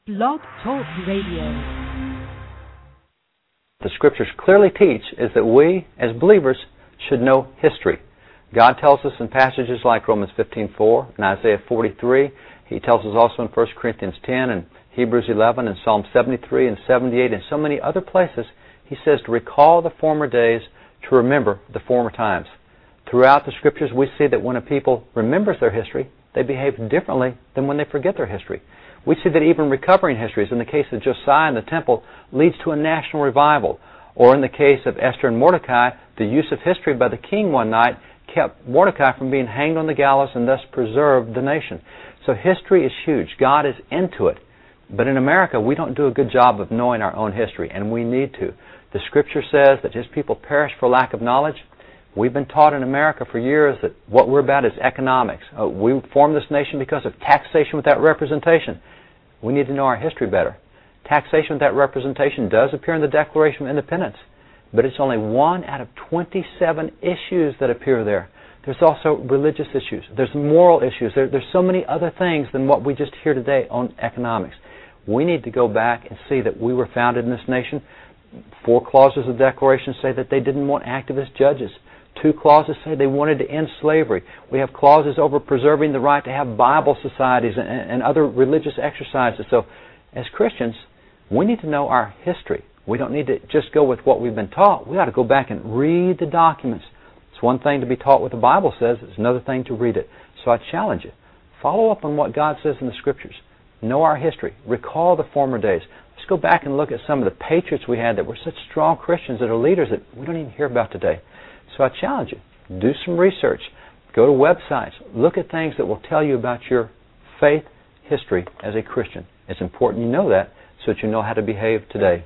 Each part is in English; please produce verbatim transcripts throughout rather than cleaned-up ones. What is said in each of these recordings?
Blog Talk Radio. The Scriptures clearly teach is that we, as believers, should know history. God tells us in passages like Romans fifteen four and Isaiah forty-three. He tells us also in First Corinthians ten and Hebrews eleven and Psalm seventy-three and seventy-eight and so many other places. He says to recall the former days, to remember the former times. Throughout the Scriptures, we see that when a people remembers their history, they behave differently than when they forget their history. We see that even recovering histories, in the case of Josiah and the temple, leads to a national revival. Or in the case of Esther and Mordecai, the use of history by the king one night kept Mordecai from being hanged on the gallows and thus preserved the nation. So history is huge. God is into it. But in America, we don't do a good job of knowing our own history, and we need to. The Scripture says that His people perish for lack of knowledge. We've been taught in America for years that what we're about is economics. Uh, we formed this nation because of taxation without representation. We need to know our history better. Taxation without representation does appear in the Declaration of Independence, but it's only one out of twenty-seven issues that appear there. There's also religious issues. There's moral issues. There, there's so many other things than what we just hear today on economics. We need to go back and see that we were founded in this nation. Four clauses of the Declaration say that they didn't want activist judges. Two clauses say they wanted to end slavery. We have clauses over preserving the right to have Bible societies and, and other religious exercises. So, as Christians, we need to know our history. We don't need to just go with what we've been taught. We ought to go back and read the documents. It's one thing to be taught what the Bible says. It's another thing to read it. So I challenge you. Follow up on what God says in the Scriptures. Know our history. Recall the former days. Let's go back and look at some of the patriots we had that were such strong Christians that are leaders that we don't even hear about today. So I challenge you. Do some research. Go to websites. Look at things that will tell you about your faith history as a Christian. It's important you know that so that you know how to behave today.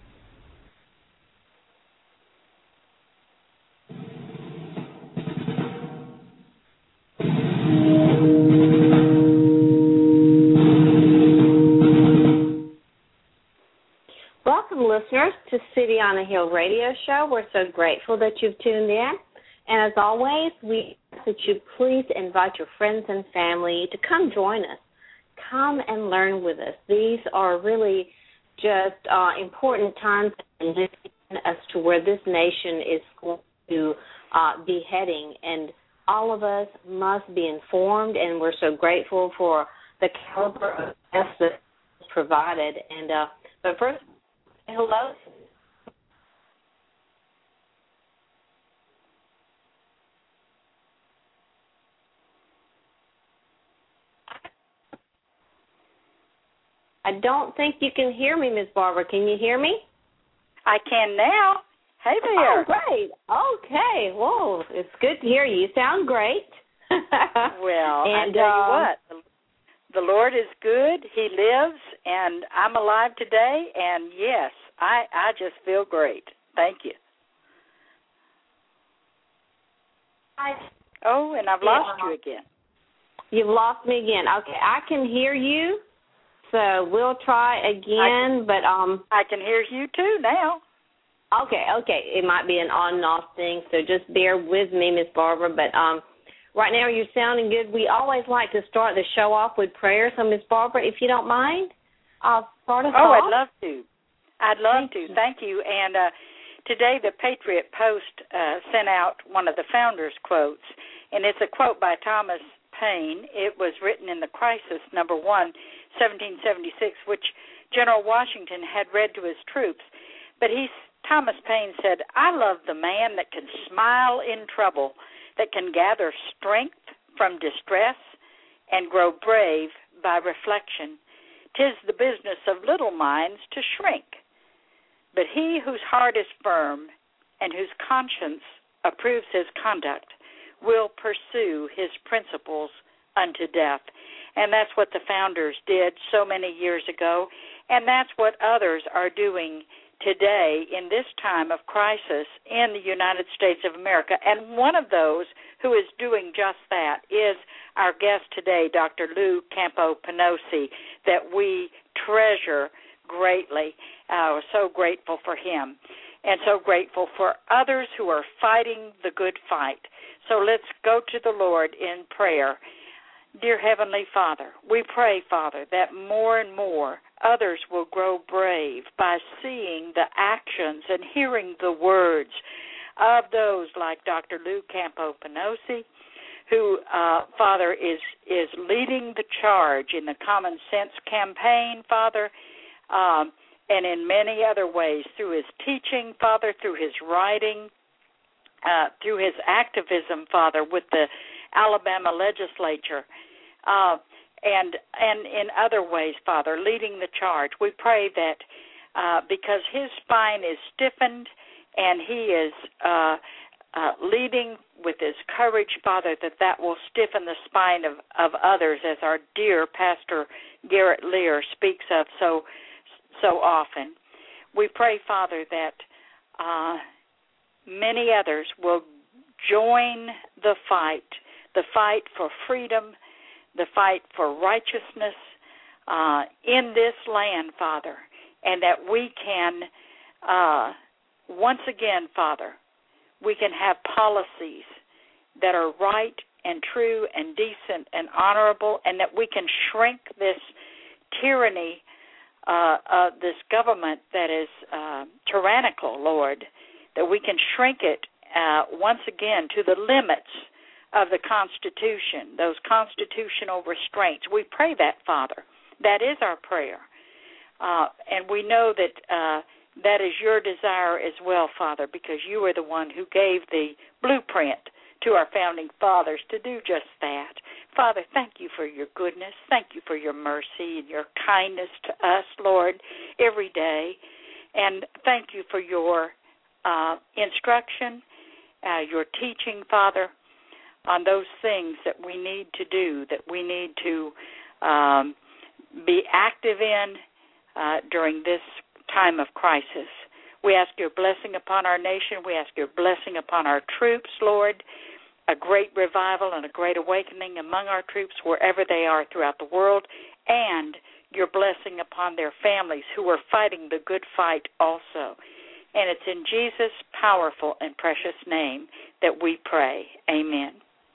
Welcome, listeners, to City on a Hill radio show. We're so grateful that you've tuned in. And as always, we ask that you please invite your friends and family to come join us. Come and learn with us. These are really just uh, important times as to where this nation is going to uh, be heading. And all of us must be informed, and we're so grateful for the caliber of guests that's provided. And uh, but first, hello. I don't think you can hear me, Miz Barbara. Can you hear me? I can now. Hey there. Oh, great. Okay. Whoa, it's good to hear you. You sound great. Well, and, I tell uh, you what, the, the Lord is good. He lives, and I'm alive today, and yes, I, I just feel great. Thank you. I, oh, and I've lost yeah. you again. You've lost me again. Okay, I can hear you. So we'll try again, I can, but um, I can hear you too now. Okay, okay, it might be an on and off thing, so just bear with me, Miss Barbara. But um, right now you're sounding good. We always like to start the show off with prayer. So, Miss Barbara, if you don't mind, I'll start us oh, off. Oh, I'd love to. I'd love Thank to. you. Thank you. And uh, today the Patriot Post uh, sent out one of the founders' quotes, and it's a quote by Thomas Paine. It was written in the Crisis, number one, seventeen seventy-six, which General Washington had read to his troops. But he, Thomas Paine said, "I love the man that can smile in trouble, that can gather strength from distress and grow brave by reflection. 'Tis the business of little minds to shrink. But he whose heart is firm and whose conscience approves his conduct will pursue his principles unto death." And that's what the founders did so many years ago, and that's what others are doing today in this time of crisis in the United States of America. And one of those who is doing just that is our guest today, Doctor Lou Campopienosi, that we treasure greatly. Uh, we're so grateful for him and so grateful for others who are fighting the good fight. So let's go to the Lord in prayer. Dear Heavenly Father, we pray, Father, that more and more others will grow brave by seeing the actions and hearing the words of those like Doctor Lou Campo Penosi, who, uh, Father, is, is leading the charge in the Common Sense campaign, Father, um, and in many other ways, through his teaching, Father, through his writing, uh, through his activism, Father, with the Alabama legislature, uh, and and in other ways, Father, leading the charge. We pray that uh, because his spine is stiffened and he is uh, uh, leading with his courage, Father, that that will stiffen the spine of, of others, as our dear Pastor Garrett Lear speaks of so so often. We pray, Father, that uh, many others will join the fight, the fight for freedom, the fight for righteousness uh, in this land, Father, and that we can, uh, once again, Father, we can have policies that are right and true and decent and honorable, and that we can shrink this tyranny, uh, uh, this government that is uh, tyrannical, Lord, that we can shrink it uh, once again to the limits of the Constitution, those constitutional restraints. We pray that, Father. That is our prayer. Uh, and we know that uh, that is your desire as well, Father, because you are the one who gave the blueprint to our founding fathers to do just that. Father, thank you for your goodness. Thank you for your mercy and your kindness to us, Lord, every day. And thank you for your uh, instruction, uh, your teaching, Father, on those things that we need to do, that we need to um, be active in uh, during this time of crisis. We ask your blessing upon our nation. We ask your blessing upon our troops, Lord, a great revival and a great awakening among our troops wherever they are throughout the world, and your blessing upon their families who are fighting the good fight also. And it's in Jesus' powerful and precious name that we pray. Amen.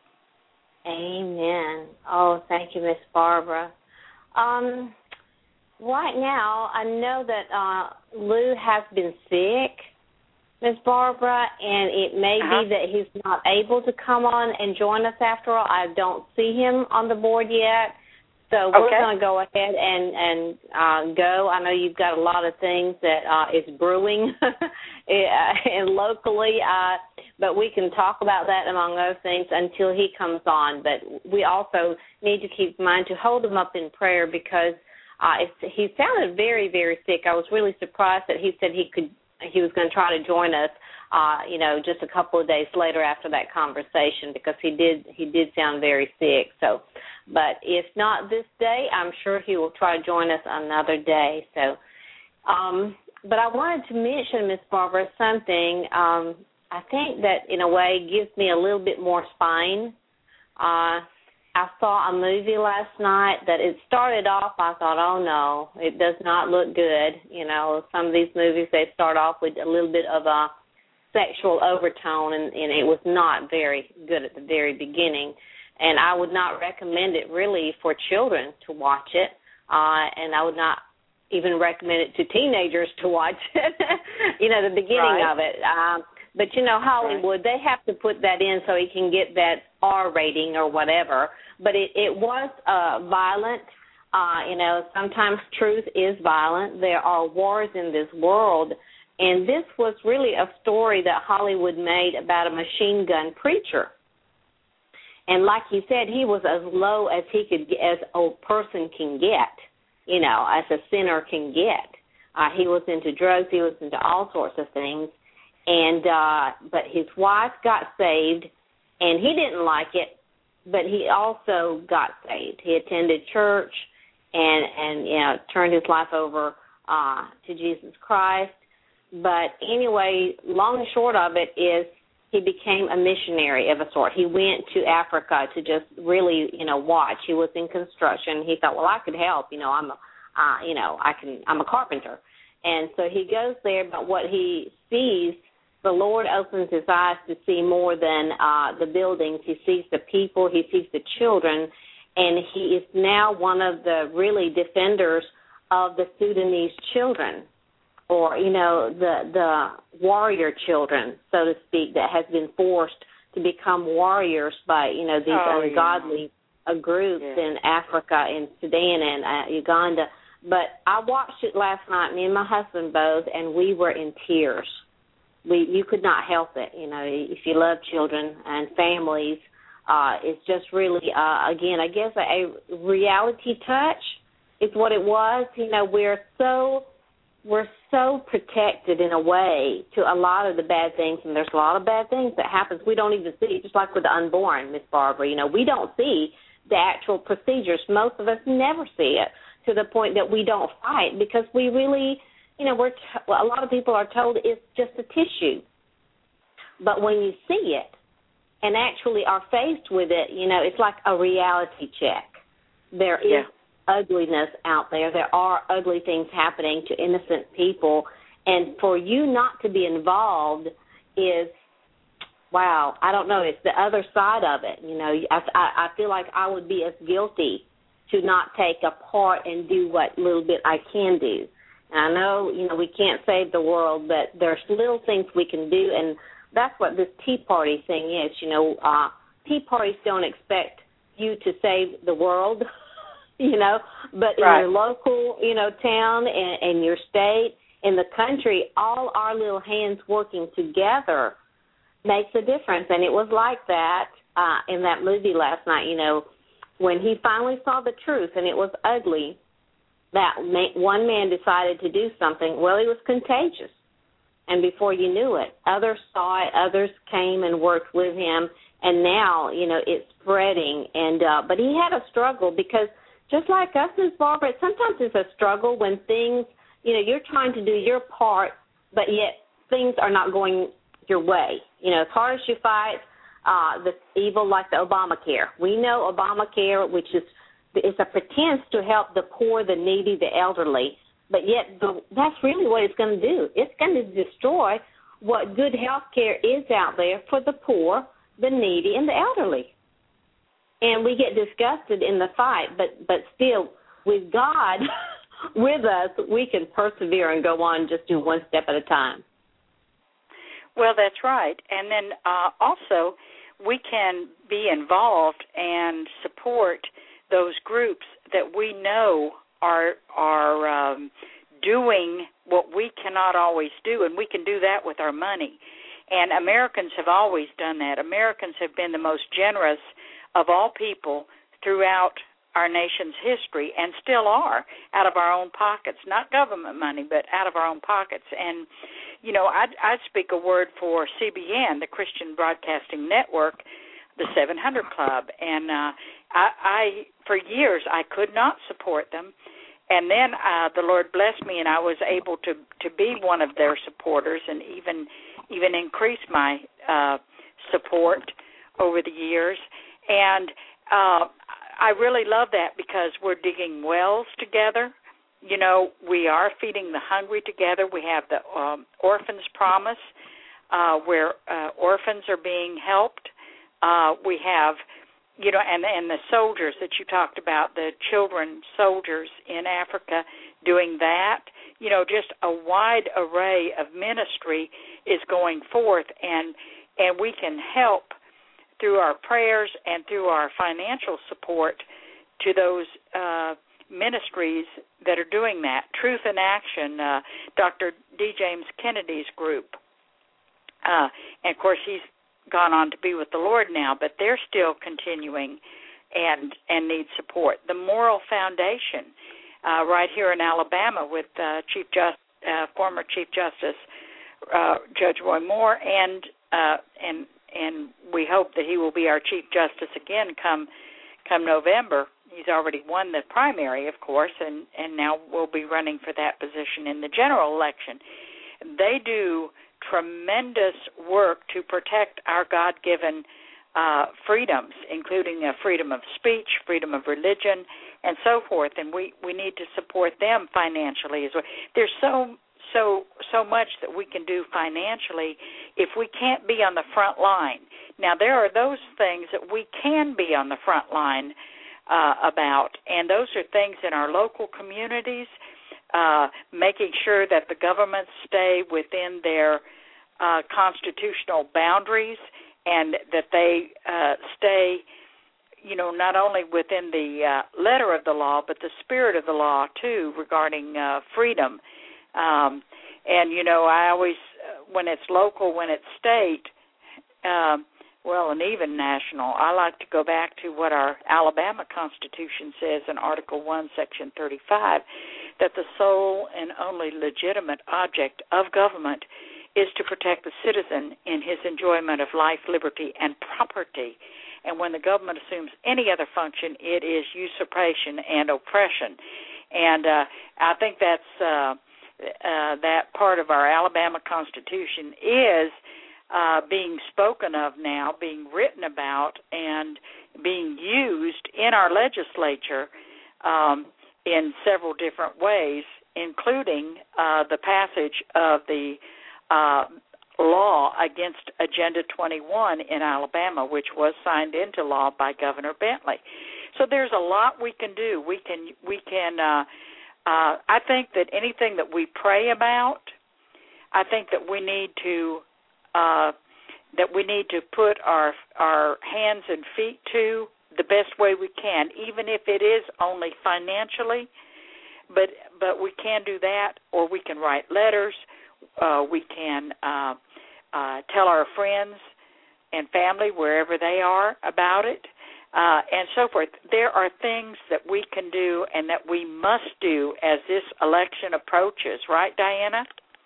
Amen. Oh, thank you, Miss Barbara. Um, right now, I know that uh, Lou has been sick, Miss Barbara, and it may uh-huh. be that he's not able to come on and join us after all. I don't see him on the board yet, so we're okay. going to go ahead and, and uh, go. I know you've got a lot of things that uh, is brewing and locally, uh, but we can talk about that, among other things, until he comes on. But we also need to keep in mind to hold him up in prayer, because uh, it's, he sounded very, very sick. I was really surprised that he said he could. He was going to try to join us, uh, you know, just a couple of days later after that conversation, because he did he did sound very sick. So, but if not this day, I'm sure he will try to join us another day. So, um, but I wanted to mention, Miss Barbara, something. Um, I think that in a way gives me a little bit more spine. Uh, I saw a movie last night that it started off, I thought, oh, no, it does not look good. You know, some of these movies, they start off with a little bit of a sexual overtone, and, and it was not very good at the very beginning. And I would not recommend it really for children to watch it, uh, and I would not even recommend it to teenagers to watch it, you know, the beginning right. of it. Um, but, you know, Hollywood, they have to put that in so it can get that R rating or whatever. But it, it was uh, violent. Uh, you know, sometimes truth is violent. There are wars in this world. And this was really a story that Hollywood made about a machine gun preacher. And like he said, he was as low as he could, as a person can get, you know, as a sinner can get. Uh, he was into drugs. He was into all sorts of things. And uh, but his wife got saved, and he didn't like it, but he also got saved. He attended church and, and you know, turned his life over uh, to Jesus Christ. But anyway, long and short of it is he became a missionary of a sort. He went to Africa to just really, you know, watch. He was in construction. He thought, well, I could help. You know, I'm a, uh, you know, I can. I'm a carpenter. And so he goes there, but what he sees, the Lord opens his eyes to see more than uh, the buildings. He sees the people. He sees the children. and he is now one of the really defenders of the Sudanese children, or, you know, the the warrior children, so to speak, that has been forced to become warriors by, you know, these oh, ungodly yeah. uh, groups yeah. in Africa and Sudan and uh, Uganda. But I watched it last night, me and my husband both, and we were in tears. We You could not help it, you know, if you love children and families. Uh, it's just really, uh, again, I guess a, a reality touch is what it was. You know, we're so we're so protected in a way to a lot of the bad things, and there's a lot of bad things that happens we don't even see, just like with the unborn, Miss Barbara. You know, we don't see the actual procedures. Most of us never see it to the point that we don't fight because we really, you know, we're t- well, a lot of people are told it's just a tissue. But when you see it and actually are faced with it, you know, it's like a reality check. There is yeah. ugliness out there. There are ugly things happening to innocent people, and for you not to be involved is, wow, I don't know, it's the other side of it. You know, I, I feel like I would be as guilty to not take a part and do what little bit I can do. And I know, you know, we can't save the world, but there's little things we can do, and that's what this Tea Party thing is. You know, uh, Tea Parties don't expect you to save the world, you know, but in right. your local, you know, town and, and your state, in the country, all our little hands working together makes a difference. And it was like that uh, in that movie last night, you know, when he finally saw the truth and it was ugly, that one man decided to do something. Well, it was contagious. And before you knew it, others saw it, others came and worked with him, and now, you know, it's spreading. And uh, but he had a struggle because just like us, Miz Barbara, sometimes it's a struggle when things, you know, you're trying to do your part, but yet things are not going your way. You know, as hard as you fight uh, the evil like the Obamacare. We know Obamacare, which is it's a pretense to help the poor, the needy, the elderly, but yet the, that's really what it's going to do. It's going to destroy what good health care is out there for the poor, the needy, and the elderly. And we get disgusted in the fight, but, but still, with God with us, we can persevere and go on, just do one step at a time. Well, that's right. And then uh, also, we can be involved and support those groups that we know are are um, doing what we cannot always do, and we can do that with our money. And Americans have always done that. Americans have been the most generous of all people throughout our nation's history, and still are, out of our own pockets, not government money, but out of our own pockets. And, you know, I'd, I'd speak a word for C B N, the Christian Broadcasting Network, the seven hundred Club, and uh, I, I, for years, I could not support them, and then uh, the Lord blessed me, and I was able to, to be one of their supporters, and even even increase my uh, support over the years, and uh, I really love that because we're digging wells together. You know, we are feeding the hungry together. We have the um, Orphans Promise, uh, where uh, orphans are being helped. Uh, we have, you know, and, and the soldiers that you talked about, the children soldiers in Africa doing that. You know, just a wide array of ministry is going forth, and and we can help through our prayers and through our financial support to those uh, ministries that are doing that. Truth in Action, uh, Doctor D. James Kennedy's group. Uh, and, of course, he's gone on to be with the Lord now, but they're still continuing and and need support. The Moral Foundation, uh, right here in Alabama with uh, Chief Just, uh, former Chief Justice uh, Judge Roy Moore, and uh, and and we hope that he will be our Chief Justice again come come November. He's already won the primary, of course, and, and now will be running for that position in the general election. They do tremendous work to protect our God-given uh, freedoms, including uh, freedom of speech, freedom of religion, and so forth, and we, we need to support them financially as well. There's so so so much that we can do financially if we can't be on the front line. Now, there are those things that we can be on the front line uh, about. And those are things in our local communities, uh, making sure that the governments stay within their uh, constitutional boundaries and that they uh, stay, you know, not only within the uh, letter of the law, but the spirit of the law, too, regarding uh, freedom. Um, and, you know, I always, uh, when it's local, when it's state, um, well, and even national, I like to go back to what our Alabama Constitution says in Article one, Section thirty-five, that the sole and only legitimate object of government is to protect the citizen in his enjoyment of life, liberty, and property. And when the government assumes any other function, it is usurpation and oppression. And uh, I think that's uh, uh, that part of our Alabama Constitution is uh, being spoken of now, being written about, and being used in our legislature um, in several different ways, including uh, the passage of the uh, law against Agenda twenty-one in Alabama, which was signed into law by Governor Bentley. So there's a lot we can do. We can, we can. Uh, uh, I think that anything that we pray about, I think that we need to uh, that we need to put our our hands and feet to the best way we can, even if it is only financially. But but we can do that, or we can write letters. Uh, we can uh, uh, tell our friends and family wherever they are about it, uh, and so forth. There are things that we can do and that we must do as this election approaches. Right, Diana?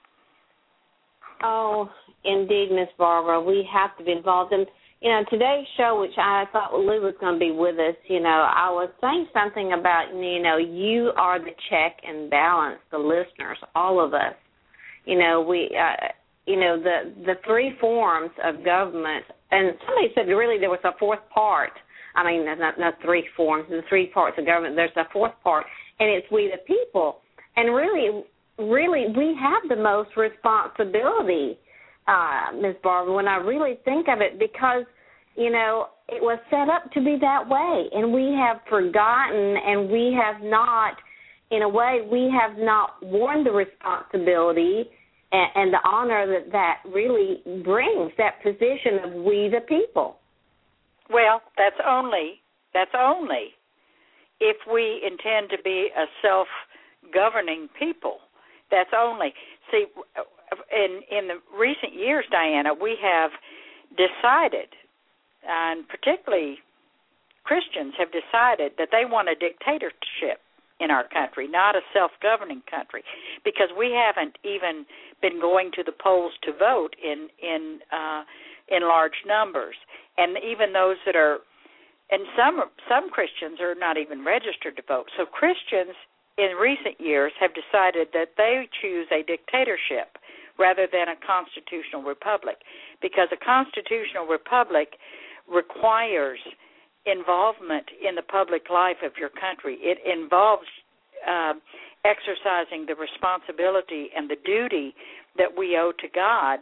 Oh, indeed, Miss Barbara. We have to be involved in, you know, today's show, which I thought Lou was going to be with us, you know, I was saying something about, you know, you are the check and balance, the listeners, all of us. You know, we, uh, you know, the the three forms of government, and somebody said really there was a fourth part. I mean, not, not three forms, the three parts of government. There's a fourth part, and it's we the people. And really, really, we have the most responsibility, uh, Miz Barbara, when I really think of it, because, you know, it was set up to be that way, and we have forgotten, and we have not, in a way, we have not worn the responsibility and, and the honor that that really brings, that position of we the people. Well, that's only that's only if we intend to be a self-governing people. That's only. See, in in the recent years, Diana, we have decided, and particularly Christians have decided that they want a dictatorship in our country, not a self-governing country, because we haven't even been going to the polls to vote in in uh, in large numbers, and even those that are, and some some Christians are not even registered to vote. So Christians in recent years have decided that they choose a dictatorship rather than a constitutional republic, because a constitutional republic requires involvement in the public life of your country. It involves uh, exercising the responsibility and the duty that we owe to God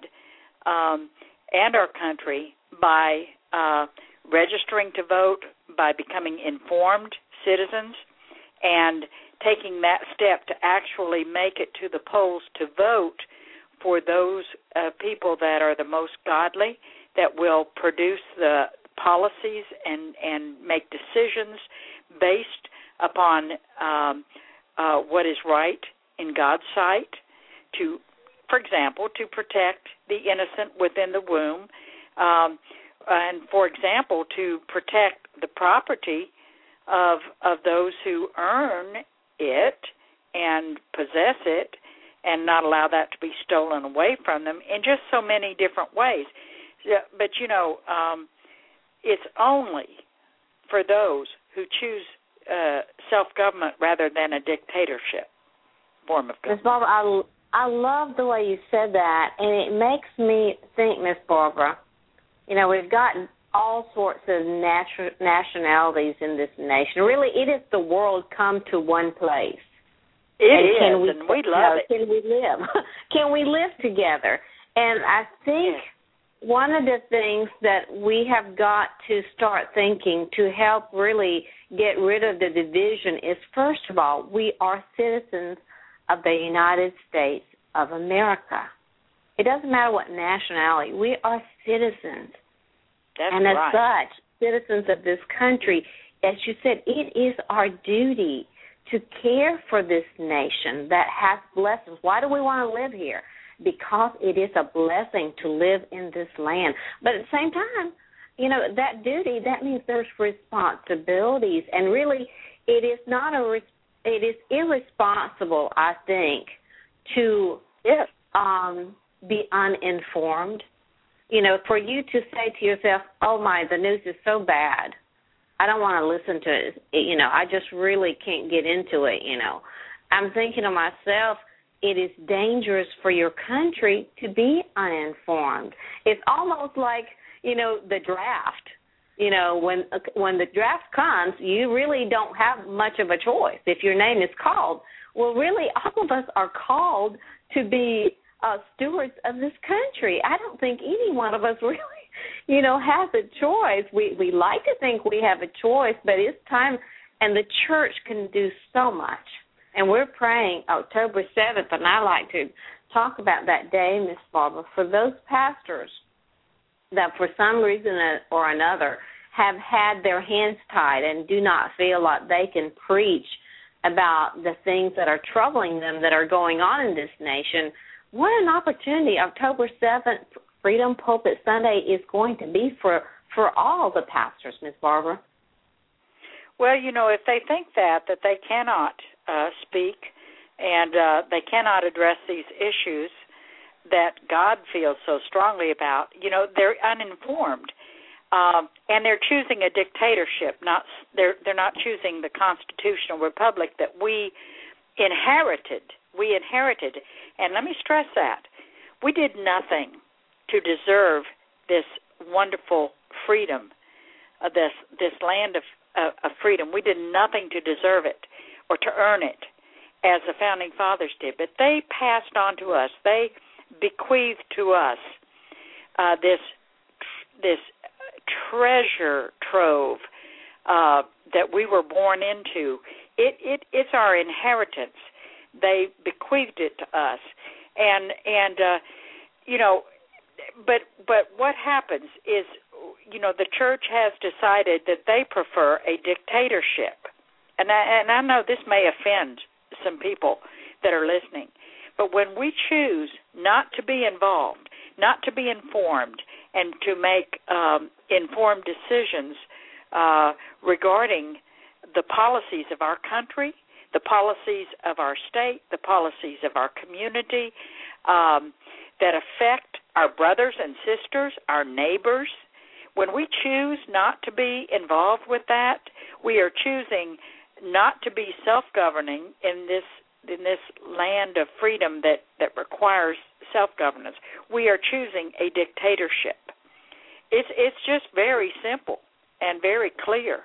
um, and our country by uh, registering to vote, by becoming informed citizens, and taking that step to actually make it to the polls to vote for those uh, people that are the most godly, that will produce the policies and, and make decisions based upon um, uh, what is right in God's sight, to, for example, to protect the innocent within the womb, um, and, for example, to protect the property of of those who earn it and possess it, and not allow that to be stolen away from them in just so many different ways. But, you know, um, it's only for those who choose uh, self-government rather than a dictatorship form of government. Miz Barbara, I, I love the way you said that, and it makes me think, Miz Barbara, you know, we've got all sorts of natu- nationalities in this nation. Really, it is the world come to one place. It and is, can we, and we love it. Can we live? Can we live together? And I think, yes. one of the things that we have got to start thinking to help really get rid of the division is, first of all, we are citizens of the United States of America. It doesn't matter what nationality. We are citizens. That's and as right. such, citizens of this country, as you said, it is our duty to care for this nation that has blessings. Why do we want to live here? Because it is a blessing to live in this land. But at the same time, you know, that duty, that means there's responsibilities. And really, it is not a, it is irresponsible, I think, to yes. um, be uninformed. You know, for you to say to yourself, oh, my, the news is so bad, I don't want to listen to it. You know, I just really can't get into it, you know. I'm thinking to myself, it is dangerous for your country to be uninformed. It's almost like, you know, the draft. You know, when when the draft comes, you really don't have much of a choice if your name is called. Well, really, all of us are called to be uh, stewards of this country. I don't think any one of us really, you know, has a choice. We we like to think we have a choice, but it's time, and the church can do so much. And we're praying October seventh, and I like to talk about that day, Miss Barbara, for those pastors that for some reason or another have had their hands tied and do not feel like they can preach about the things that are troubling them that are going on in this nation. What an opportunity. October seventh, Freedom Pulpit Sunday is going to be for, for all the pastors, Miss Barbara. Well, you know, if they think that, that they cannot uh, speak and uh, they cannot address these issues that God feels so strongly about, you know, they're uninformed. Um, and they're choosing a dictatorship. Not they're they're not choosing the constitutional republic that we inherited. We inherited, and let me stress that we did nothing to deserve this wonderful freedom, uh, this this land of uh, of freedom. We did nothing to deserve it or to earn it, as the founding fathers did. But they passed on to us. They bequeathed to us uh, this this. treasure trove uh, that we were born into. It, it it's our inheritance. They bequeathed it to us, and and uh, you know, but but what happens is, you know, the church has decided that they prefer a dictatorship, and I, and I know this may offend some people that are listening, but when we choose not to be involved, not to be informed, and to make um, informed decisions uh, regarding the policies of our country, the policies of our state, the policies of our community um, that affect our brothers and sisters, our neighbors. When we choose not to be involved with that, we are choosing not to be self-governing in this in this land of freedom that, that requires self-governance. We are choosing a dictatorship. It's it's just very simple and very clear.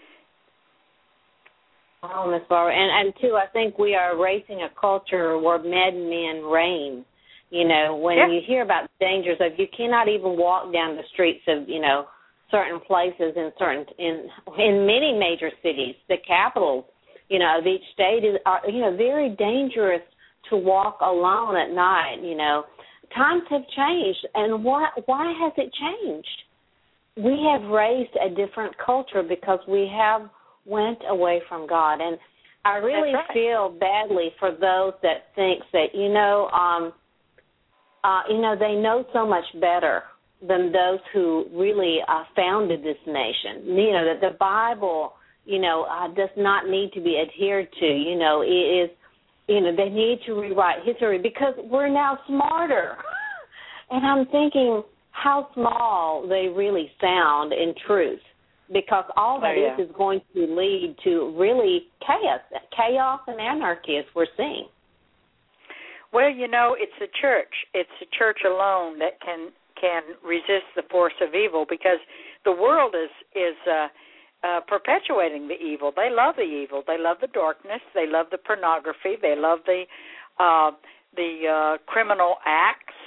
Oh, Miz Barbara, and, and too, I think we are racing a culture where madmen reign. You know, when yeah. you hear about the dangers of, you cannot even walk down the streets of, you know, certain places in certain in in many major cities, the capitals, you know, of each state is, are, you know, very dangerous to walk alone at night. You know, times have changed, and why why has it changed? We have raised a different culture because we have went away from God, and I really right. feel badly for those that think that, you know, um, uh, you know, they know so much better than those who really uh, founded this nation. You know, that the Bible, you know, uh, does not need to be adhered to. You know, it is, you know, they need to rewrite history because we're now smarter. And I'm thinking how small they really sound in truth, because all that oh, yeah. is is going to lead to really chaos, chaos and anarchy as we're seeing. Well, you know, it's the church. It's the church alone that can can resist the force of evil, because the world is is uh, uh, perpetuating the evil. They love the evil. They love the darkness. They love the pornography. They love the uh, the uh, criminal acts.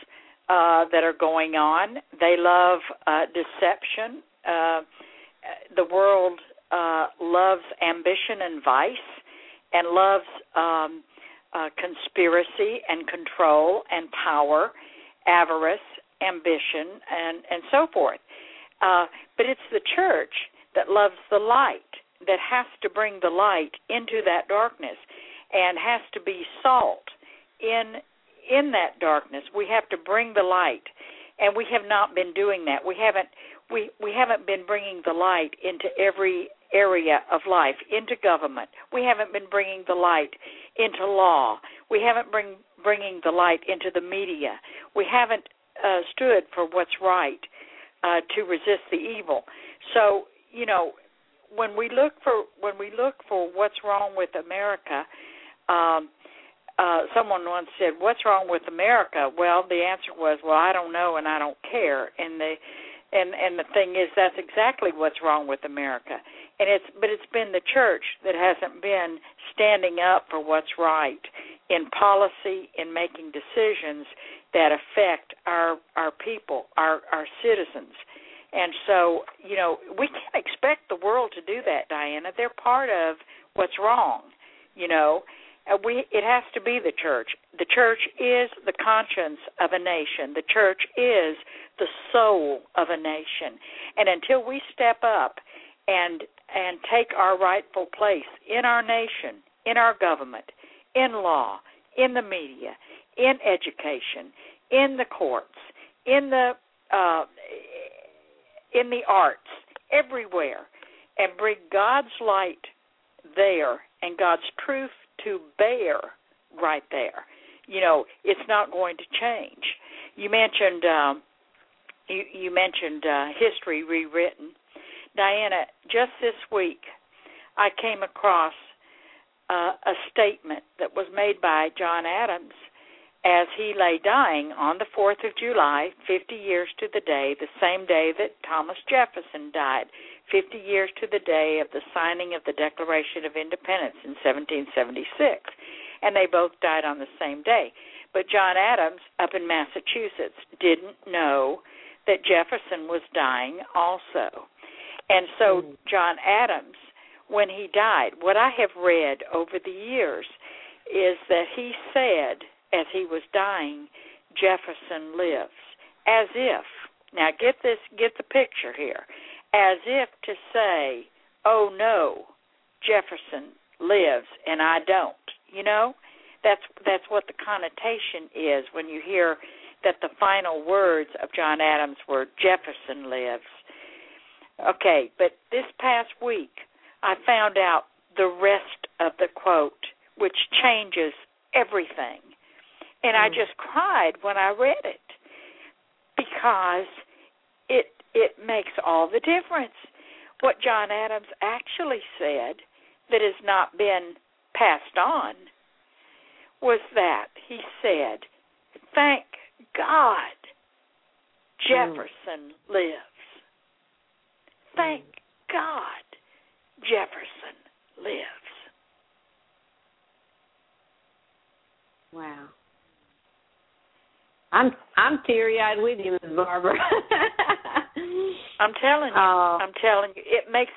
uh, that are going on. They love uh, deception. Uh, the world uh, loves ambition and vice, and loves um, uh, conspiracy and control and power, avarice, ambition, and, and so forth. Uh, but it's the church that loves the light, that has to bring the light into that darkness and has to be salt in in that darkness. We have to bring the light, and we have not been doing that. We haven't we, we haven't been bringing the light into every area of life, into government. We haven't been bringing the light into law. We haven't bring bringing the light into the media. We haven't uh, stood for what's right uh, to resist the evil. So, you know, when we look for when we look for what's wrong with America, um, uh, someone once said, "What's wrong with America?" Well, the answer was, "Well, I don't know and I don't care." And the and and the thing is, that's exactly what's wrong with America. And it's but it's been the church that hasn't been standing up for what's right in policy, in making decisions that affect our our people, our our citizens. And so, you know, we can't expect the world to do that, Diana. They're part of what's wrong, you know. Uh, we it has to be the church. The church is the conscience of a nation. The church is the soul of a nation. And until we step up and and take our rightful place in our nation, in our government, in law, in the media, in education, in the courts, in the uh, in the arts, everywhere, and bring God's light there and God's truth to bear right there, you know, it's not going to change. You mentioned um, you, you mentioned uh, history rewritten. Diana, just this week I came across uh, a statement that was made by John Adams as he lay dying on the fourth of July, fifty years to the day, the same day that Thomas Jefferson died, fifty years to the day of the signing of the Declaration of Independence in seventeen seventy-six. And they both died on the same day. But John Adams, up in Massachusetts, didn't know that Jefferson was dying also. And so John Adams, when he died, what I have read over the years is that he said, as he was dying, Jefferson lives, as if, now get this, get the picture here, as if to say, oh no, Jefferson lives and I don't, you know? That's that's what the connotation is when you hear that the final words of John Adams were Jefferson lives. Okay, but this past week I found out the rest of the quote, which changes everything. And I just cried when I read it because it it makes all the difference. What John Adams actually said that has not been passed on was that he said, thank God Jefferson mm. lives. Thank mm. God Jefferson lives. Wow. I'm I'm teary-eyed with you, Miz Barbara. I'm telling you, uh, I'm telling you, it makes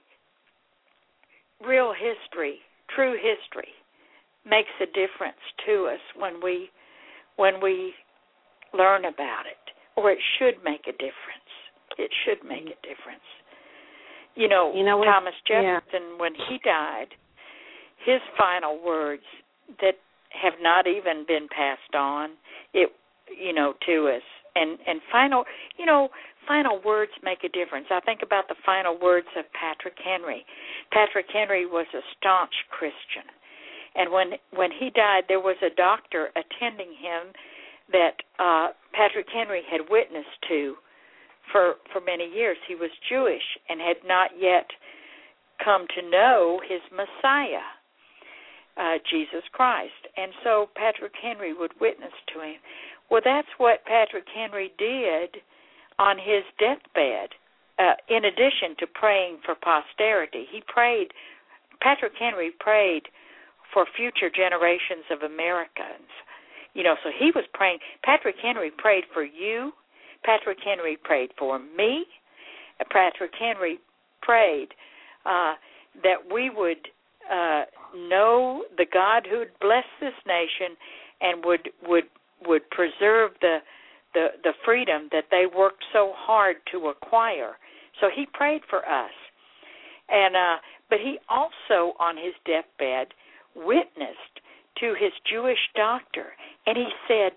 real history, true history, makes a difference to us when we when we learn about it, or it should make a difference. It should make a difference. You know, you know Thomas Jefferson, yeah. when he died, his final words that have not even been passed on, it you know, to us. And, and final, you know, final words make a difference. I think about the final words of Patrick Henry. Patrick Henry was a staunch Christian. And when when he died, there was a doctor attending him that uh, Patrick Henry had witnessed to for, for many years. He was Jewish and had not yet come to know his Messiah, uh, Jesus Christ. And so Patrick Henry would witness to him. Well, that's what Patrick Henry did on his deathbed. Uh, in addition to praying for posterity, he prayed, Patrick Henry prayed for future generations of Americans. You know, so he was praying. Patrick Henry prayed for you. Patrick Henry prayed for me. Patrick Henry prayed uh, that we would uh, know the God who would bless this nation and would would would preserve the, the the freedom that they worked so hard to acquire. So he prayed for us, and uh, but he also, on his deathbed, witnessed to his Jewish doctor, and he said,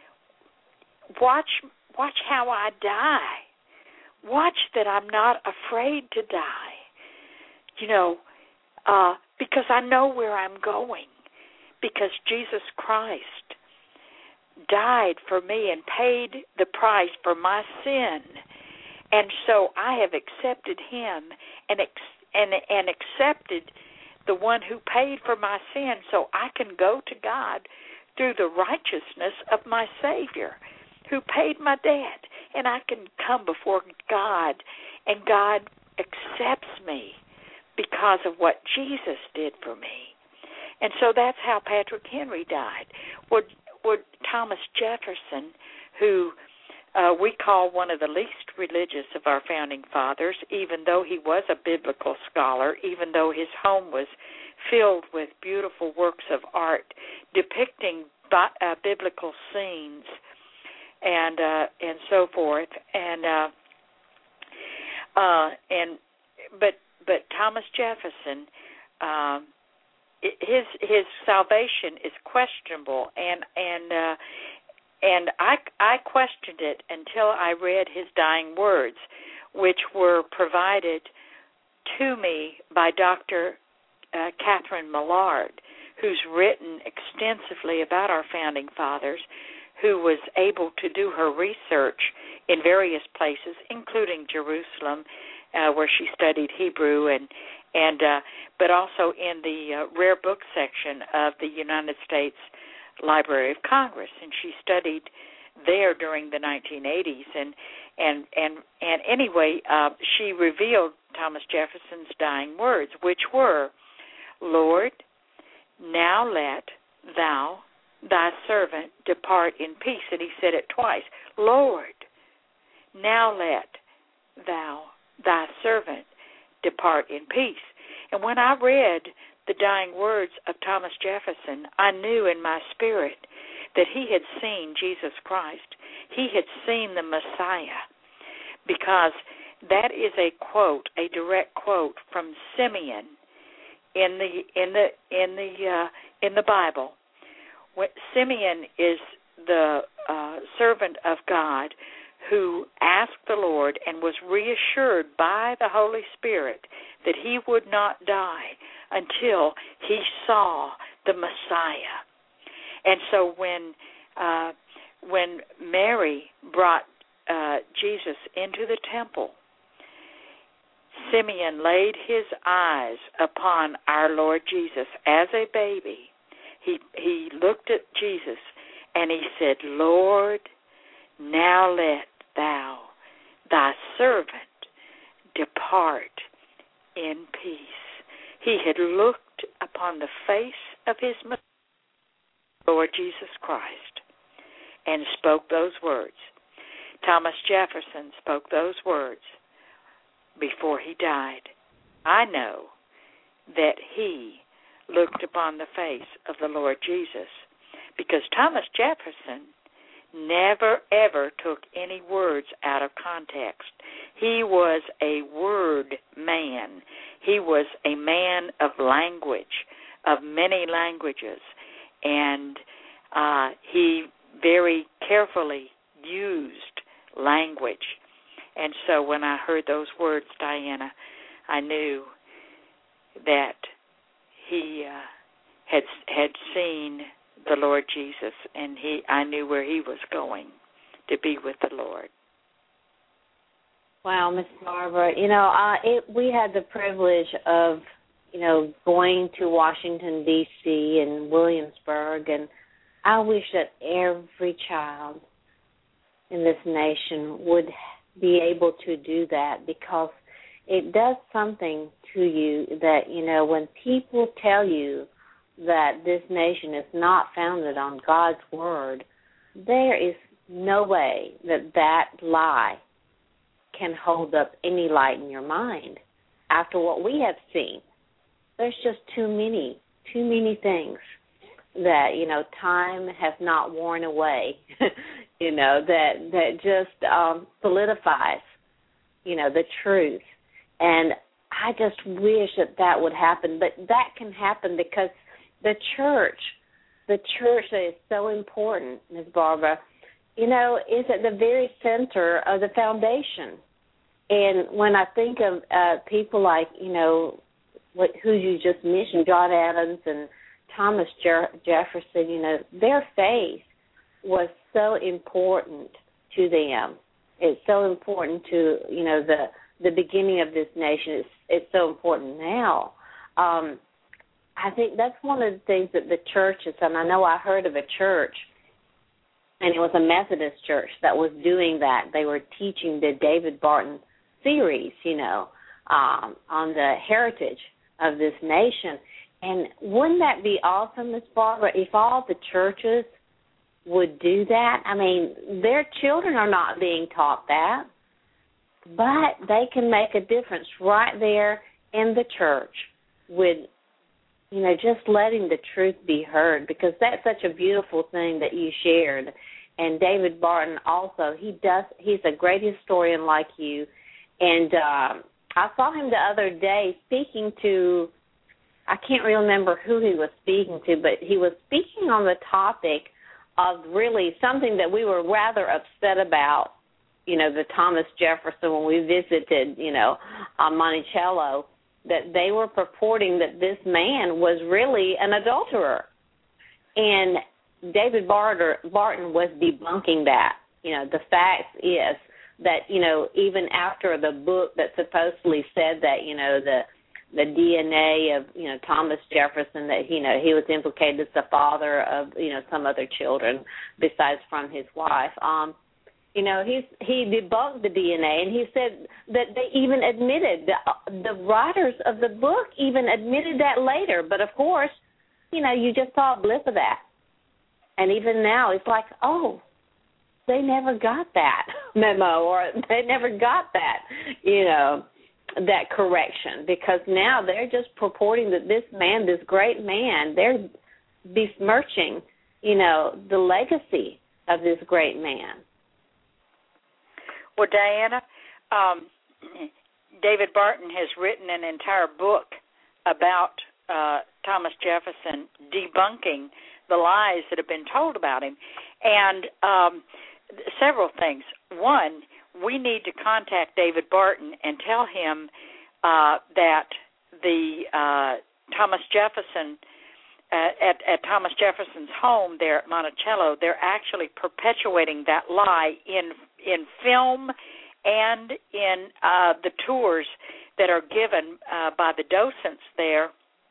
"Watch, watch how I die. Watch that I'm not afraid to die. You know, uh, because I know where I'm going. Because Jesus Christ died for me and paid the price for my sin, and so I have accepted Him and ex- and and accepted the one who paid for my sin, so I can go to God through the righteousness of my Savior, who paid my debt, and I can come before God, and God accepts me because of what Jesus did for me." And so that's how Patrick Henry died. Would would Thomas Jefferson, who uh, we call one of the least religious of our founding fathers, even though he was a biblical scholar, even though his home was filled with beautiful works of art depicting bi- uh, biblical scenes and uh, and so forth, and uh, uh, and but but Thomas Jefferson. Um, His his salvation is questionable, and and uh, and I I questioned it until I read his dying words, which were provided to me by Doctor Uh, Catherine Millard, who's written extensively about our founding fathers, who was able to do her research in various places, including Jerusalem, uh, where she studied Hebrew and. And uh, but also in the uh, rare book section of the United States Library of Congress, and she studied there during the nineteen eighties. And and and and anyway, uh, she revealed Thomas Jefferson's dying words, which were, "Lord, now let thou thy servant depart in peace." And he said it twice. Lord, now let thou thy servant depart in peace. And when I read the dying words of Thomas Jefferson, I knew in my spirit that he had seen Jesus Christ. He had seen the Messiah, because that is a quote, a direct quote from Simeon in the in the in the uh, in the Bible. When Simeon is the uh, servant of God who asked the Lord and was reassured by the Holy Spirit that he would not die until he saw the Messiah. And so when uh, when Mary brought uh, Jesus into the temple, Simeon laid his eyes upon our Lord Jesus as a baby. He he looked at Jesus and he said, "Lord, now let thou thy servant depart in peace." He had looked upon the face of his Lord Jesus Christ and spoke those words. Thomas Jefferson spoke those words before he died. I know that he looked upon the face of the Lord Jesus, because Thomas Jefferson never, ever took any words out of context. He was a word man. He was a man of language, of many languages, and uh, he very carefully used language. And so when I heard those words, Diana, I knew that he uh, had had seen the Lord Jesus, and he I knew where he was going, to be with the Lord. Wow, Miss Barbara, you know, uh, it, we had the privilege of, you know, going to Washington, D C and Williamsburg, and I wish that every child in this nation would be able to do that, because it does something to you that, you know, when people tell you that this nation is not founded on God's word, there is no way that that lie can hold up any light in your mind. After what we have seen, there's just too many, too many things that, you know, time has not worn away, you know, that, that just um, solidifies, you know, the truth. And I just wish that that would happen. But that can happen because the church, the church that is so important, Miz Barbara, you know, is at the very center of the foundation. And when I think of uh, people like, you know, what, who you just mentioned, John Adams and Thomas Jer- Jefferson, you know, their faith was so important to them. It's so important to, you know, the the beginning of this nation. It's, it's so important now. Um, I think that's one of the things that the churches, and I know I heard of a church, and it was a Methodist church that was doing that. They were teaching the David Barton series, you know, um, on the heritage of this nation. And wouldn't that be awesome, Miz Barbara, if all the churches would do that? I mean, their children are not being taught that, but they can make a difference right there in the church with, you know, just letting the truth be heard, because that's such a beautiful thing that you shared. And David Barton also, he does, he's a great historian like you. And uh, I saw him the other day speaking to, I can't remember who he was speaking to, but he was speaking on the topic of really something that we were rather upset about, you know, the Thomas Jefferson when we visited, you know, uh, Monticello, that they were purporting that this man was really an adulterer. And David Barton was debunking that. You know, the fact is that, you know, even after the book that supposedly said that, you know, the the D N A of, you know, Thomas Jefferson, that, you know, he was implicated as the father of, you know, some other children besides from his wife. Um, you know, he's, he debunked the D N A, and he said that they even admitted, the, the writers of the book even admitted that later. But, of course, you know, you just saw a blip of that. And even now it's like, oh, they never got that memo, or they never got that, you know, that correction, because now they're just purporting that this man, this great man, they're besmirching, you know, the legacy of this great man. Well, Diana, um, David Barton has written an entire book about uh, Thomas Jefferson, debunking the lies that have been told about him. And um, several things. One, we need to contact David Barton and tell him uh, that the uh, Thomas Jefferson, uh, at, at Thomas Jefferson's home there at Monticello, they're actually perpetuating that lie in in film and in uh, the tours that are given uh, by the docents there.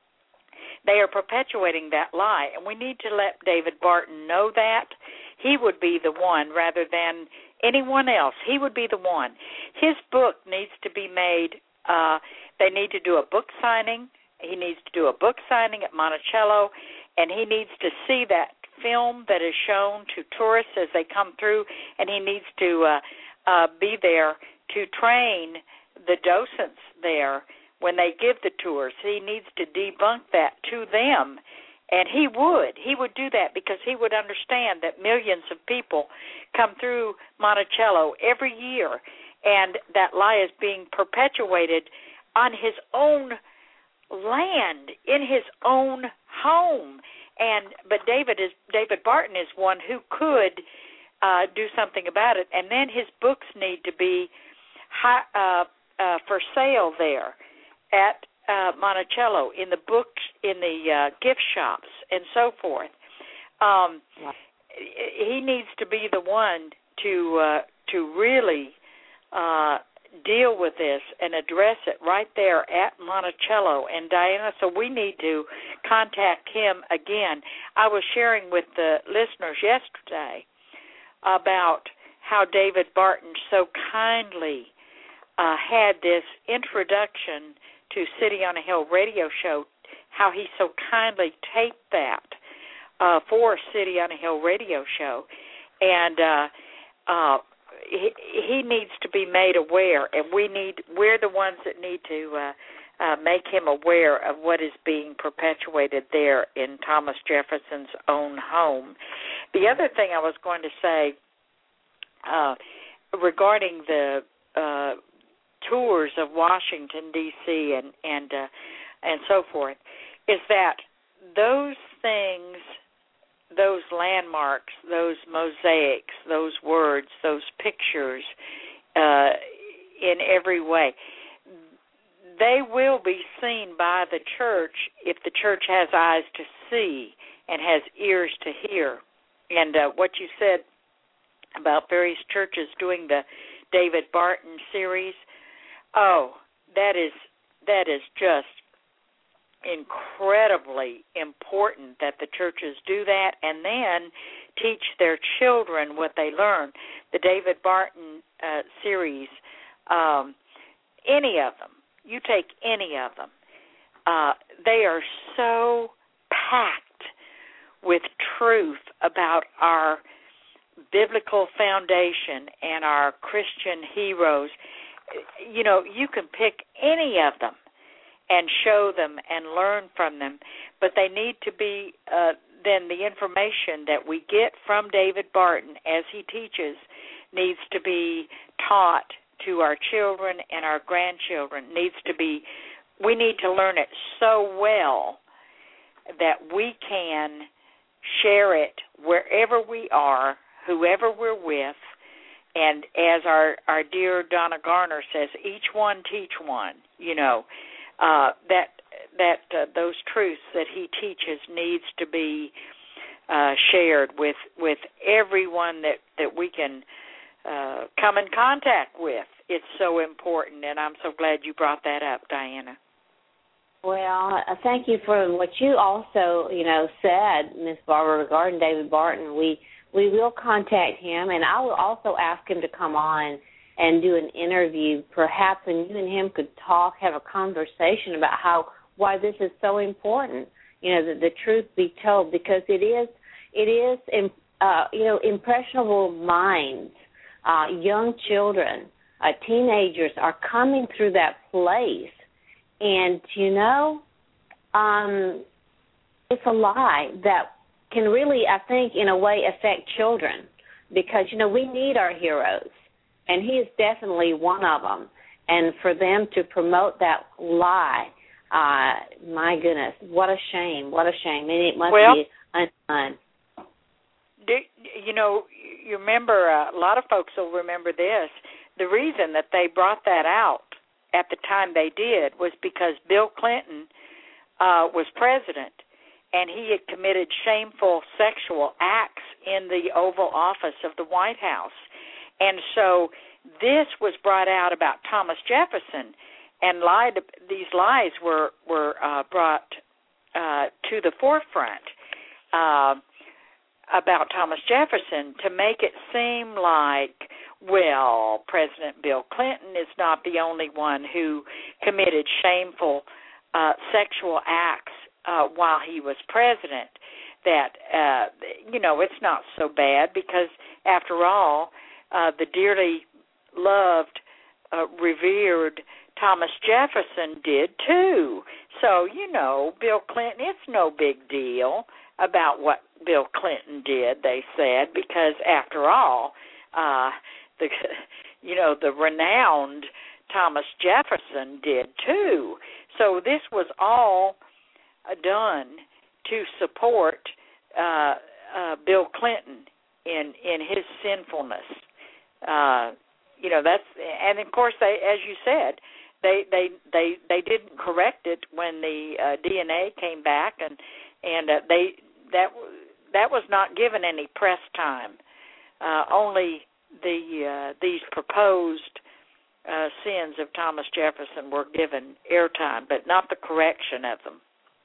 They are perpetuating that lie, and we need to let David Barton know that. He would be the one rather than anyone else. He would be the one. His book needs to be made, uh, they need to do a book signing. He needs to do a book signing at Monticello, and he needs to see that film that is shown to tourists as they come through, and he needs to uh, uh, be there to train the docents there when they give the tours. He needs to debunk that to them. And he would. He would do that because he would understand that millions of people come through Monticello every year, and that lie is being perpetuated on his own land, in his own home. And but David is David Barton is one who could uh, do something about it. And then his books need to be high, uh, uh, for sale there at Uh, Monticello, in the books, in the uh, gift shops, and so forth. Um, wow. He needs to be the one to uh, to really uh, deal with this and address it right there at Monticello. And Diana, so we need to contact him again. I was sharing with the listeners yesterday about how David Barton so kindly uh, had this introduction to City on a Hill radio show how he so kindly taped that uh, for City on a Hill radio show. And uh, uh, he, he needs to be made aware, and we need, we're the ones that need to uh, uh, make him aware of what is being perpetuated there in Thomas Jefferson's own home. The other thing I was going to say uh, regarding the uh, tours of Washington, D C and and uh, and so forth, is that those things, those landmarks, those mosaics, those words, those pictures, uh, in every way, they will be seen by the church if the church has eyes to see and has ears to hear. And uh, what you said about various churches doing the David Barton series, oh, that is that is just incredibly important that the churches do that and then teach their children what they learn. The David Barton uh, series, um, any of them, you take any of them, uh, they are so packed with truth about our biblical foundation and our Christian heroes. You know, you can pick any of them and show them and learn from them, but they need to be, uh, then the information that we get from David Barton as he teaches needs to be taught to our children and our grandchildren, needs to be, we need to learn it so well that we can share it wherever we are, whoever we're with, and as our, our dear Donna Garner says, each one teach one, you know, uh, that that uh, those truths that he teaches needs to be uh, shared with with everyone that, that we can uh, come in contact with. It's so important, and I'm so glad you brought that up, Diana. Well, uh, thank you for what you also, you know, said, Miss Barbara, regarding David Barton. We we will contact him, and I will also ask him to come on and do an interview, perhaps, and you and him could talk, have a conversation about how why this is so important. You know, that the truth be told, because it is it is uh, you know, impressionable minds, uh, young children, uh, teenagers are coming through that place. And, you know, um, it's a lie that can really, I think, in a way affect children because, you know, we need our heroes, and he is definitely one of them. And for them to promote that lie, uh, my goodness, what a shame, what a shame. And it must well, be undone. Do, you know, you remember, uh, a lot of folks will remember this, the reason that they brought that out at the time they did was because Bill Clinton uh, was president, and he had committed shameful sexual acts in the Oval Office of the White House. And so this was brought out about Thomas Jefferson, and lied, these lies were, were uh, brought uh, to the forefront uh, about Thomas Jefferson to make it seem like, well, President Bill Clinton is not the only one who committed shameful uh, sexual acts uh, while he was president, that, uh, you know, it's not so bad because, after all, uh, the dearly loved, uh, revered Thomas Jefferson did too. So, you know, Bill Clinton, it's no big deal about what Bill Clinton did, they said, because, after all, uh, the, you know, the renowned Thomas Jefferson did too. So this was all done to support uh, uh, Bill Clinton in in his sinfulness. Uh, you know, that's, and of course, they, as you said, they they they they didn't correct it when the uh, D N A came back, and and uh, they that that was not given any press time. Uh, only the uh, these proposed uh, sins of Thomas Jefferson were given airtime, but not the correction of them.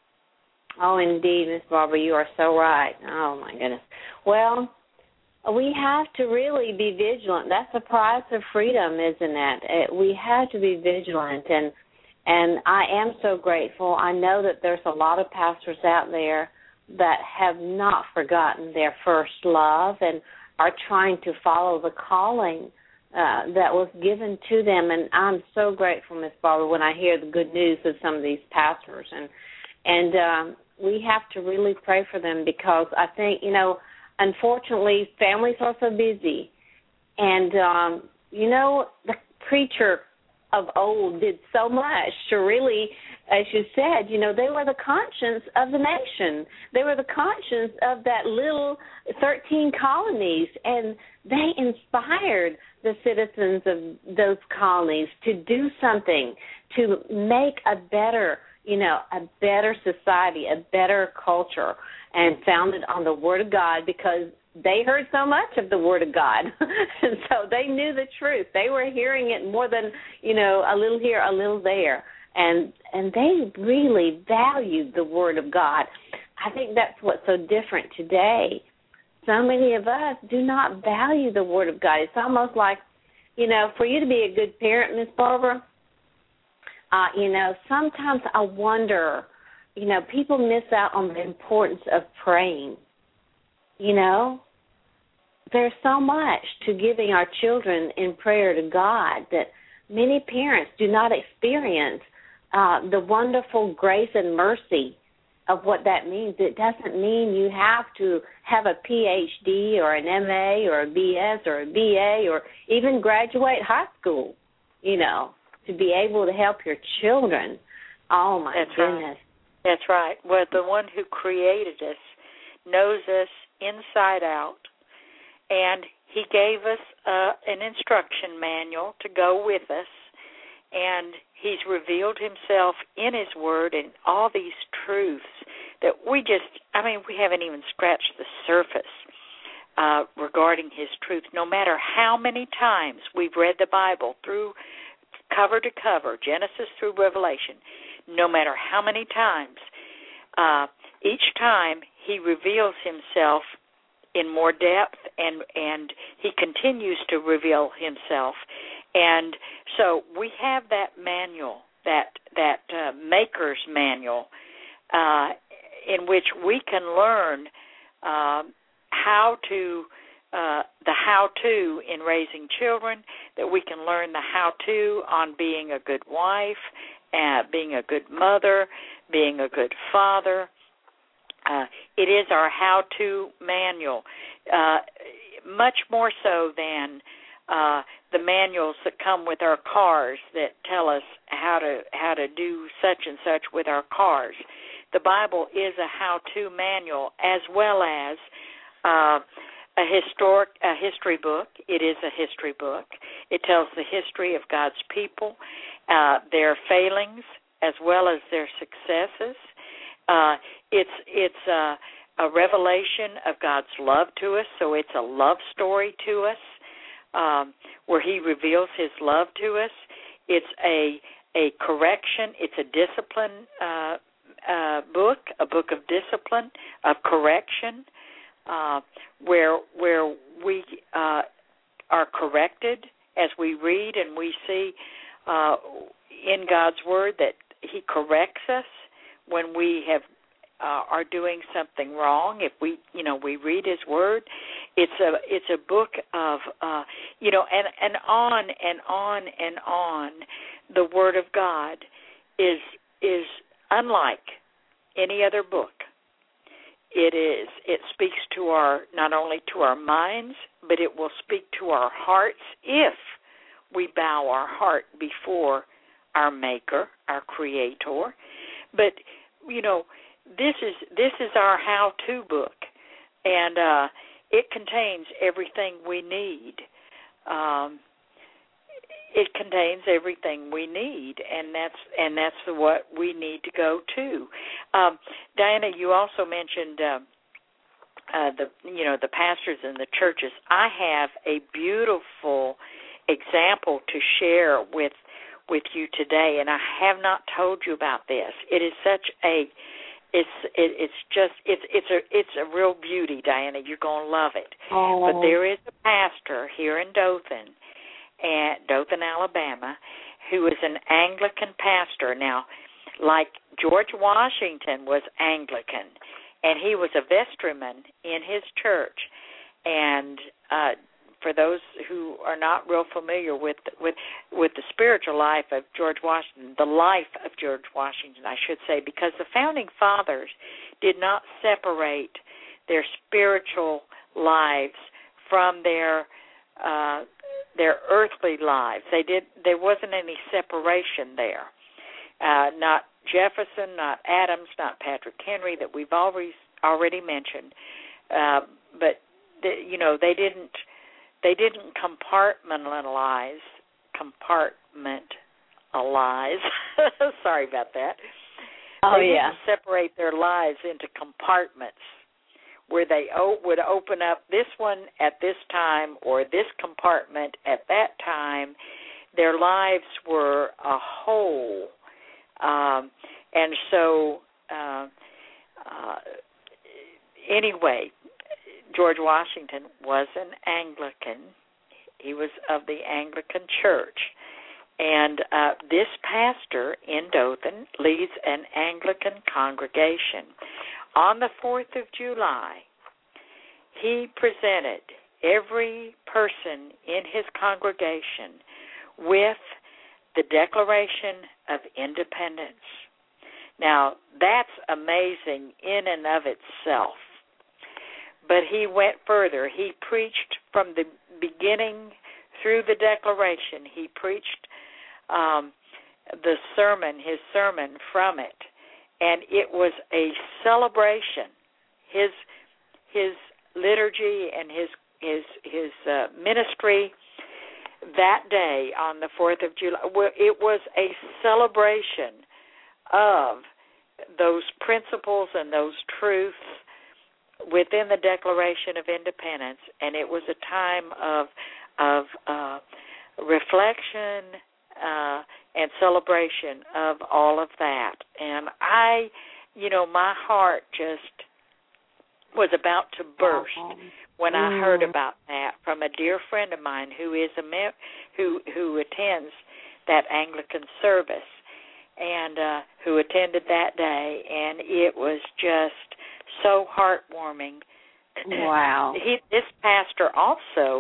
Oh, indeed, Miss Barbara, you are so right. Oh, my goodness. Well, we have to really be vigilant. That's the price of freedom, isn't it? We have to be vigilant, and And I am so grateful. I know that there's a lot of pastors out there that have not forgotten their first love and are trying to follow the calling uh, that was given to them. And I'm so grateful, Miss Barbara, when I hear the good news of some of these pastors. And and um, we have to really pray for them, because I think, you know, unfortunately, families are so busy. And, um, you know, the preacher of old did so much to really, as you said, you know, they were the conscience of the nation. They were the conscience of that little thirteen colonies, and they inspired the citizens of those colonies to do something, to make a better, you know, a better society, a better culture, and founded on the Word of God, because they heard so much of the Word of God. And so they knew the truth. They were hearing it more than, you know, a little here, a little there. And and they really valued the Word of God. I think that's what's so different today. So many of us do not value the Word of God. It's almost like, you know, for you to be a good parent, Miss Barbara, uh, you know, sometimes I wonder, you know, people miss out on the importance of praying. You know, there's so much to giving our children in prayer to God that many parents do not experience uh, the wonderful grace and mercy of what that means. It doesn't mean you have to have a P H D or an M A or a B S or a B A or even graduate high school, you know, to be able to help your children. Oh, my That's goodness. Right. That's right. Well, the one who created us knows us inside out, and he gave us uh, an instruction manual to go with us, and he's revealed himself in his word and all these truths that we just, I mean, we haven't even scratched the surface uh, regarding his truth. No matter how many times we've read the Bible through cover to cover, Genesis through Revelation, no matter how many times, uh, each time he reveals himself in more depth, and and he continues to reveal himself. And so we have that manual, that that uh, maker's manual, uh, in which we can learn uh, how to, uh, the how-to in raising children, that we can learn the how-to on being a good wife, uh, being a good mother, being a good father. Uh, it is our how-to manual, uh, much more so than uh, the manuals that come with our cars that tell us how to how to do such and such with our cars. The Bible is a how-to manual, as well as uh, a historic a history book. It is a history book. It tells the history of God's people, uh, their failings as well as their successes. Uh, it's it's a, a revelation of God's love to us, so it's a love story to us, um, where He reveals His love to us. It's a a correction. It's a discipline uh, uh, book, a book of discipline, of correction, uh, where where we uh, are corrected as we read and we see uh, in God's Word that He corrects us when we have uh, are doing something wrong. If we, you know, we read His Word, it's a it's a book of, uh, you know, and and on and on and on. The Word of God is is unlike any other book. It is. It speaks to our not only to our minds, but it will speak to our hearts if we bow our heart before our Maker, our Creator. But you know, this is this is our how-to book, and uh, it contains everything we need. Um, it contains everything we need, and that's and that's what we need to go to. Um, Diana, you also mentioned uh, uh, the you know the pastors in the churches. I have a beautiful example to share with. with you today, and I have not told you about this. It is such a, it's it, it's just it's it's a it's a real beauty, Diana. You're gonna love it. Oh. But there is a pastor here in Dothan, at Dothan, Alabama, who was an Anglican pastor. Now, like George Washington was Anglican, and he was a vestryman in his church. And uh, for those who are not real familiar with with with the spiritual life of George Washington, the life of George Washington, I should say, because the founding fathers did not separate their spiritual lives from their uh, their earthly lives. They did. There wasn't any separation there. Uh, not Jefferson, not Adams, not Patrick Henry, that we've always already mentioned. Uh, but the, you know, they didn't. They didn't compartmentalize. Compartmentalize. Sorry about that. Oh they yeah. didn't separate their lives into compartments, where they o- would open up this one at this time or this compartment at that time. Their lives were a whole. Um, and so, uh, uh, anyway, George Washington was an Anglican. He was of the Anglican Church. And uh, this pastor in Dothan leads an Anglican congregation. On the fourth of July, he presented every person in his congregation with the Declaration of Independence. Now, that's amazing in and of itself. But he went further. He preached from the beginning through the Declaration. He preached um, the sermon, his sermon from it. And it was a celebration. His his liturgy and his his his uh, ministry that day on the fourth of July, it was a celebration of those principles and those truths within the Declaration of Independence, and it was a time of of uh, reflection uh, and celebration of all of that. And I, you know, my heart just was about to burst when I heard about that from a dear friend of mine who is a mem- who who attends that Anglican service and uh, who attended that day, and it was just so heartwarming. Wow. He, this pastor also,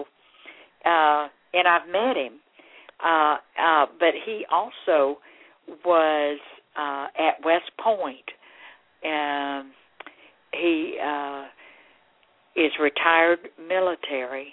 uh, and I've met him, uh, uh, but he also was uh, at West Point. Um, he uh, is retired military,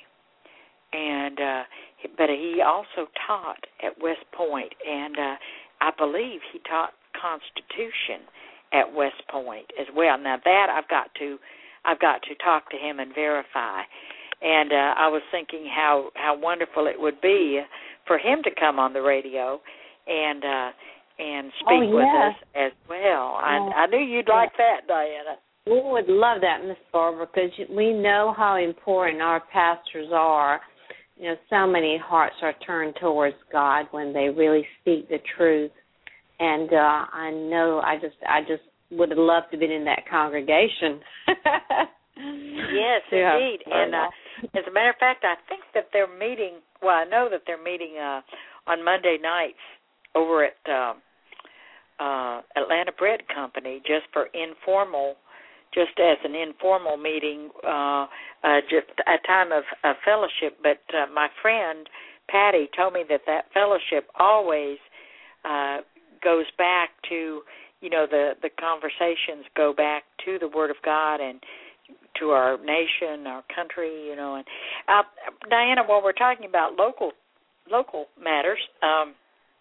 and uh, but he also taught at West Point, and uh, I believe he taught Constitution at West Point as well. Now that I've got to, I've got to talk to him and verify. And uh, I was thinking how, how wonderful it would be for him to come on the radio and uh, and speak oh, with yes. us as well. I, Oh, I knew you'd like that, Diana. We would love that, Miss Barbara, because we know how important our pastors are. You know, so many hearts are turned towards God when they really speak the truth. And uh, I know I just I just would have loved to have been in that congregation. Yes, yeah. indeed. And uh, as a matter of fact, I think that they're meeting, well, I know that they're meeting uh, on Monday nights over at uh, uh, Atlanta Bread Company just for informal, just as an informal meeting, uh, uh, just a time of, of fellowship. But uh, my friend Patty told me that that fellowship always uh, goes back to, you know, the, the conversations go back to the Word of God and to our nation, our country, you know. And uh, Diana, while we're talking about local local matters, um,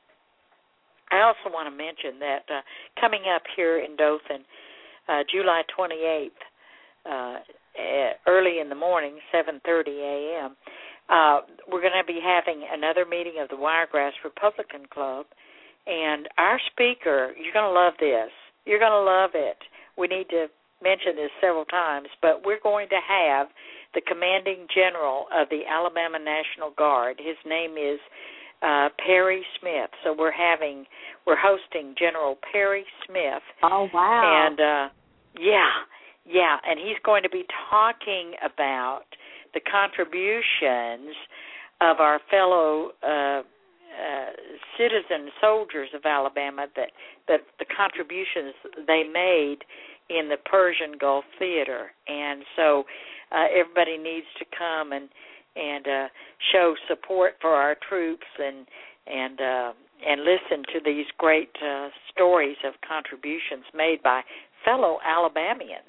I also want to mention that uh, coming up here in Dothan, uh, July twenty-eighth, uh, early in the morning, seven thirty a.m., uh, we're going to be having another meeting of the Wiregrass Republican Club. And our speaker, you're going to love this. You're going to love it. We need to mention this several times, but we're going to have the commanding general of the Alabama National Guard. His name is uh, Perry Smith. So we're having, we're hosting General Perry Smith. Oh, wow. And, uh, yeah, yeah, and he's going to be talking about the contributions of our fellow uh, uh, citizen soldiers of Alabama that, that the contributions they made in the Persian Gulf Theater. And so uh, everybody needs to come and and uh, show support for our troops and and uh, and listen to these great uh, stories of contributions made by fellow Alabamians.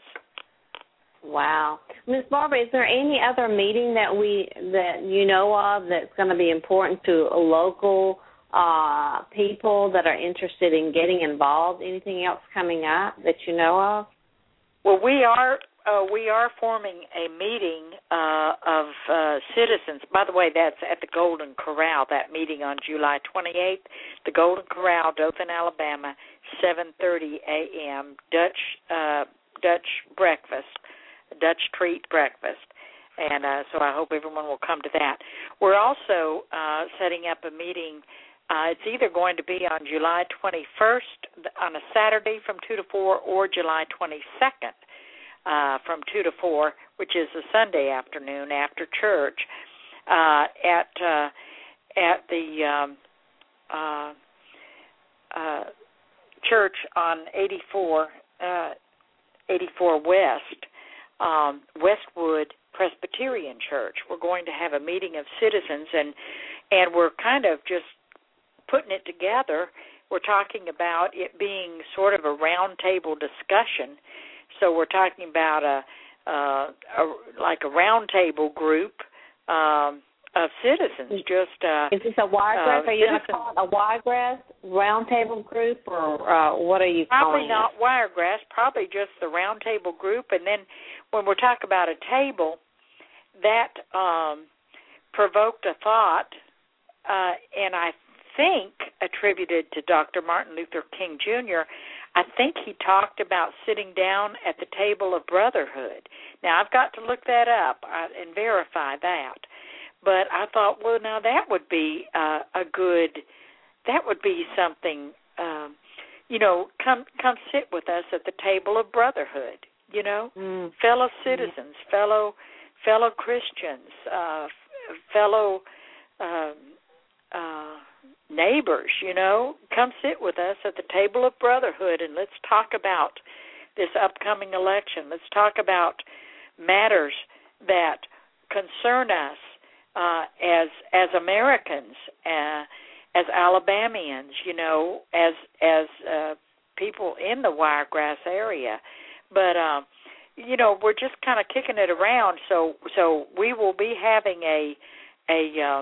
Wow. Miz Barbara, is there any other meeting that we that you know of that's going to be important to local uh, people that are interested in getting involved? Anything else coming up that you know of? Well, we are uh, we are forming a meeting uh, of uh, citizens. By the way, that's at the Golden Corral. That meeting on July twenty-eighth, the Golden Corral, Dothan, Alabama, seven thirty a.m. Dutch uh, Dutch breakfast. Dutch treat breakfast, and uh, so I hope everyone will come to that. We're also uh, setting up a meeting. Uh, it's either going to be on July twenty-first on a Saturday from two to four, or July twenty-second uh, from two to four, which is a Sunday afternoon after church uh, at uh, at the um, uh, uh, church on eighty-four uh, eighty-four West. Um, Westwood Presbyterian Church. We're going to have a meeting of citizens, and and we're kind of just putting it together. We're talking about it being sort of a roundtable discussion. So we're talking about a, uh, a like a roundtable group um, of citizens. Just uh, is this a Wiregrass? Uh, are you going to call it a Wiregrass roundtable group, or uh, what are you probably calling not it? Wiregrass? Probably just the roundtable group, and then. When we're talking about a table, that um, provoked a thought, uh, and I think attributed to Doctor Martin Luther King Junior I think he talked about sitting down at the table of brotherhood. Now, I've got to look that up and verify that. But I thought, well, now that would be uh, a good, that would be something, um, you know, come come sit with us at the table of brotherhood. You know, mm. fellow citizens, mm. fellow fellow Christians, uh, f- fellow uh, uh, neighbors, you know, come sit with us at the table of brotherhood, and let's talk about this upcoming election. Let's talk about matters that concern us uh, as as Americans, uh, as Alabamians, you know, as as uh, people in the Wiregrass area. But, um, you know, we're just kind of kicking it around, so so we will be having a a uh,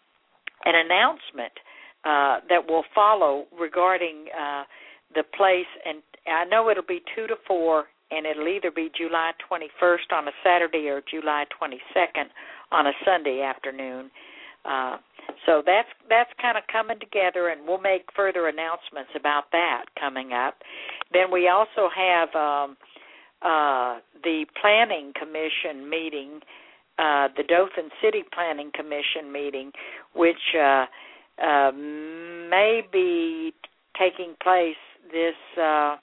an announcement uh, that will follow regarding uh, the place, and I know it'll be two to four, and it'll either be July twenty-first on a Saturday or July twenty-second on a Sunday afternoon. Uh, so that's that's kind of coming together, and we'll make further announcements about that coming up. Then we also have um, uh, the Planning Commission meeting, uh, the Dothan City Planning Commission meeting, which uh, uh, may be taking place this uh,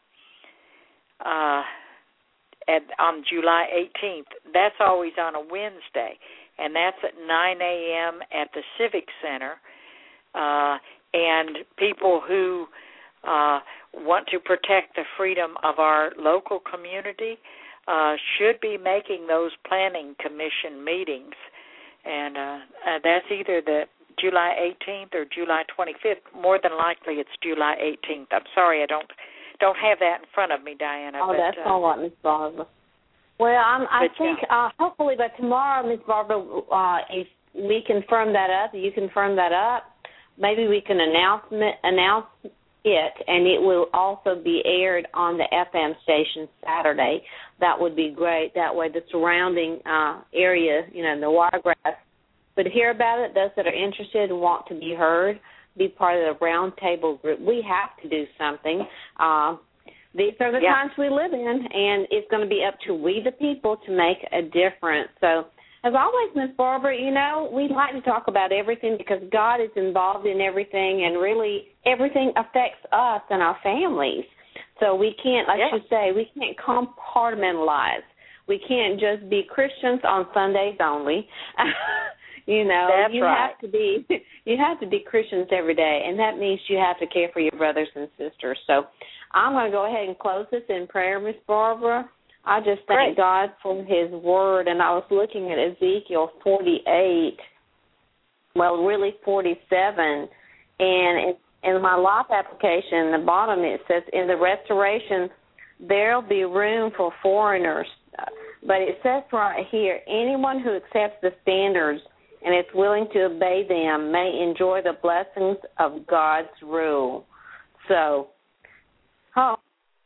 uh, at, on July eighteenth. That's always on a Wednesday, and that's at nine a.m. at the Civic Center. Uh, and people who uh, want to protect the freedom of our local community uh, should be making those planning commission meetings. And uh, uh, that's either the July eighteenth or July twenty-fifth. More than likely it's July eighteenth. I'm sorry, I don't don't have that in front of me, Diana. Oh, but, that's uh, all right, Miss Barbara. Well, I'm, I but, think yeah. uh, hopefully by tomorrow, Miss Barbara, uh, if we confirm that up, you confirm that up, maybe we can announce announce it, and it will also be aired on the F M station Saturday. That would be great. That way the surrounding uh, area, you know, the Wiregrass, would hear about it. Those that are interested and want to be heard, be part of the roundtable group. We have to do something. Uh, these are the yeah. times we live in, and it's going to be up to we the people to make a difference. So, as always, Miss Barbara, you know, we like to talk about everything because God is involved in everything, and really everything affects us and our families. So we can't, like yeah. you say, we can't compartmentalize. We can't just be Christians on Sundays only. You know, That's you right. have to be you have to be Christians every day, and that means you have to care for your brothers and sisters. So I'm going to go ahead and close this in prayer, Miss Barbara. I just thank Great. God for His Word, and I was looking at Ezekiel forty-eight, well, really forty-seven, and it, in my life application, the bottom it says, in the restoration, there'll be room for foreigners. But it says right here, anyone who accepts the standards and is willing to obey them may enjoy the blessings of God's rule. So